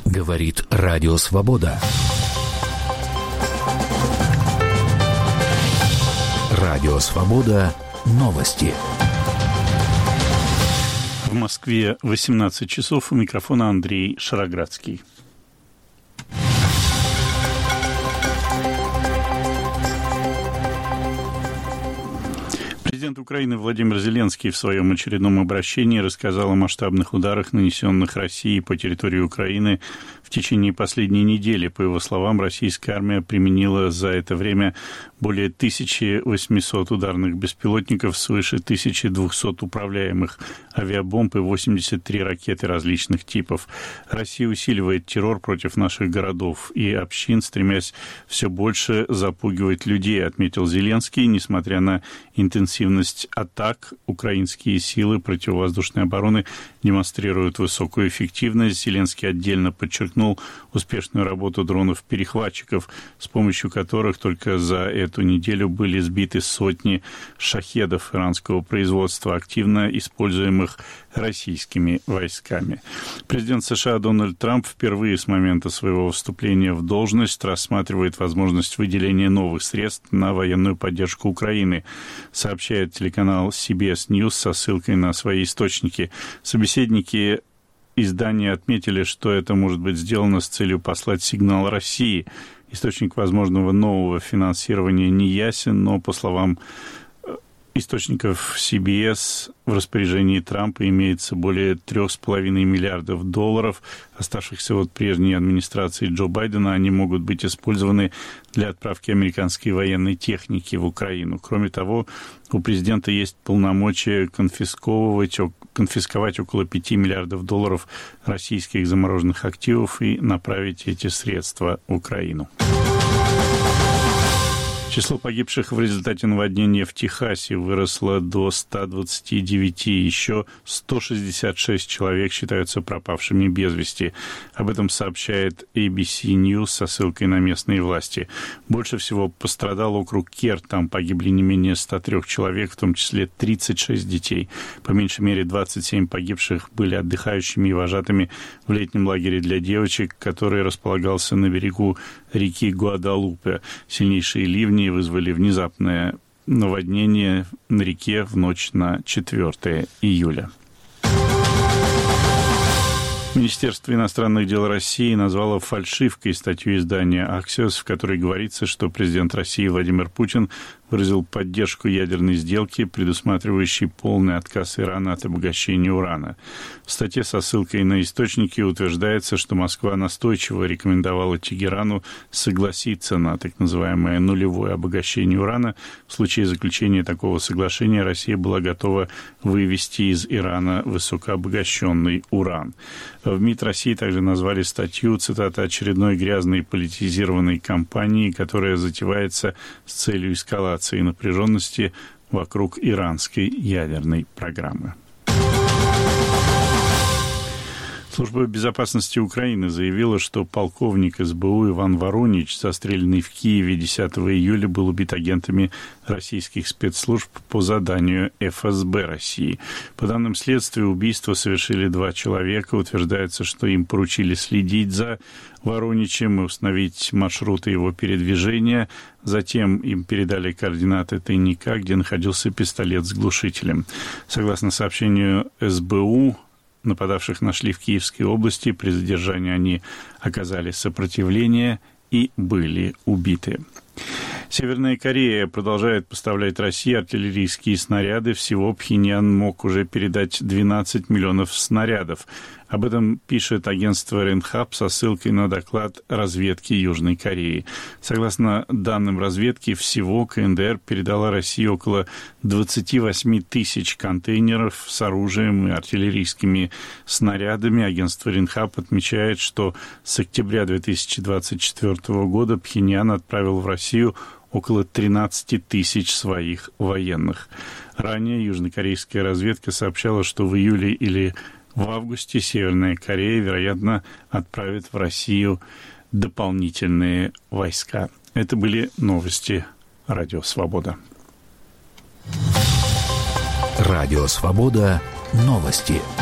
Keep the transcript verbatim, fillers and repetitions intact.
Говорит Радио Свобода. Радио Свобода. Новости. В Москве восемнадцать часов. У микрофона Андрей Шароградский. Президент Украины Владимир Зеленский в своем очередном обращении рассказал о масштабных ударах, нанесенных Россией по территории Украины в течение последней недели. По его словам, российская армия применила за это время более тысячи восьмисот ударных беспилотников, свыше тысячи двухсот управляемых авиабомб и восемьдесят три ракеты различных типов. Россия усиливает террор против наших городов и общин, стремясь все больше запугивать людей, отметил Зеленский. Несмотря на интенсивность атак, украинские силы противовоздушной обороны демонстрируют высокую эффективность. Зеленский отдельно подчеркнул успешную работу дронов-перехватчиков, с помощью которых только за эту неделю были сбиты сотни шахедов иранского производства, активно используемых российскими войсками. Президент США Дональд Трамп впервые с момента своего вступления в должность рассматривает возможность выделения новых средств на военную поддержку Украины, сообщает телеканал си би эс News со ссылкой на свои источники. Собеседники издания отметили, что это может быть сделано с целью послать сигнал России. Источник возможного нового финансирования не ясен, но, по словам источников си би эс, в распоряжении Трампа имеется более трех с половиной миллиардов долларов, оставшихся от прежней администрации Джо Байдена. Они могут быть использованы для отправки американской военной техники в Украину. Кроме того, у президента есть полномочия конфисковывать, конфисковать около пяти миллиардов долларов российских замороженных активов и направить эти средства в Украину. Число погибших в результате наводнения в Техасе выросло до ста двадцати девяти. Еще сто шестьдесят шесть человек считаются пропавшими без вести. Об этом сообщает эй би си News со ссылкой на местные власти. Больше всего пострадал округ Керр. Там погибли не менее ста трёх человек, в том числе тридцать шесть детей. По меньшей мере двадцать семь погибших были отдыхающими и вожатыми в летнем лагере для девочек, который располагался на берегу реки Гуадалупе. Сильнейшие ливни вызвали внезапное наводнение на реке в ночь на четвёртое июля. Министерство иностранных дел России назвало фальшивкой статью издания «Аксиос», в которой говорится, что президент России Владимир Путин выразил поддержку ядерной сделки, предусматривающей полный отказ Ирана от обогащения урана. В статье со ссылкой на источники утверждается, что Москва настойчиво рекомендовала Тегерану согласиться на так называемое нулевое обогащение урана. В случае заключения такого соглашения Россия была готова вывести из Ирана высокообогащенный уран. В МИД России также назвали статью, цитата, «очередной грязной политизированной кампании, которая затевается с целью эскалации и напряженности вокруг иранской ядерной программы». Служба безопасности Украины заявила, что полковник эс бэ у Иван Воронич, застреленный в Киеве десятого июля, был убит агентами российских спецслужб по заданию эф эс бэ России. По данным следствия, убийство совершили два человека. Утверждается, что им поручили следить за Вороничем и установить маршруты его передвижения. Затем им передали координаты тайника, где находился пистолет с глушителем. Согласно сообщению эс бэ у, нападавших нашли в Киевской области. При задержании они оказали сопротивление и были убиты. Северная Корея продолжает поставлять России артиллерийские снаряды. Всего Пхеньян мог уже передать двенадцать миллионов снарядов. Об этом пишет агентство Ренхап со ссылкой на доклад разведки Южной Кореи. Согласно данным разведки, всего ка эн дэ эр передала России около двадцати восьми тысяч контейнеров с оружием и артиллерийскими снарядами. Агентство Ренхап отмечает, что с октября две тысячи двадцать четвёртого года Пхеньян отправил в Россию около тринадцати тысяч своих военных. Ранее южнокорейская разведка сообщала, что в июле или в августе Северная Корея, вероятно, отправит в Россию дополнительные войска. Это были новости Радио Свобода. Радио Свобода. Новости.